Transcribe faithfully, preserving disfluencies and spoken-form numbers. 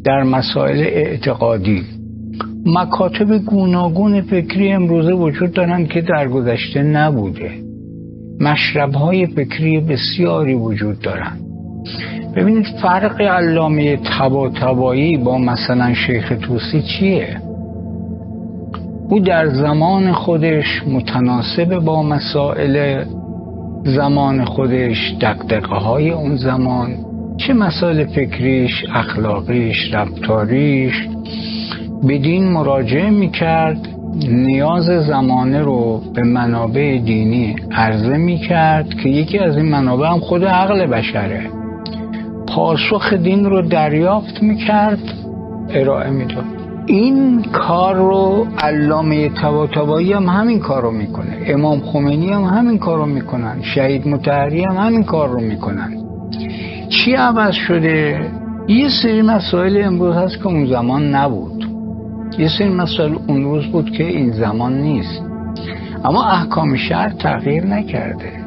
در مسائل اعتقادی. مکاتب گوناگون فکری امروزه وجود دارند که در گذشته نبوده. مشرب‌های فکری بسیاری وجود دارند. ببینید فرق علامه طباطبایی با مثلا شیخ طوسی چیه؟ او در زمان خودش متناسب با مسائل زمان خودش، دغدغه‌های اون زمان، چه مسائل فکریش، اخلاقیش، رفتاریش، به دین مراجعه میکرد، نیاز زمانه رو به منابع دینی عرضه میکرد که یکی از این منابع هم خود عقل بشره. پاسخ دین رو دریافت میکرد، ارائه میداد. این کار رو علامه طباطبایی هم همین کار رو میکنه، امام خمینی هم همین کار رو میکنن، شهید مطهری هم همین کار رو میکنن. چی عوض شده؟ یه سری مسائل امروز هست که اون زمان نبود، یه سری مسائل اون روز بود که این زمان نیست، اما احکام شرع تغییر نکرده.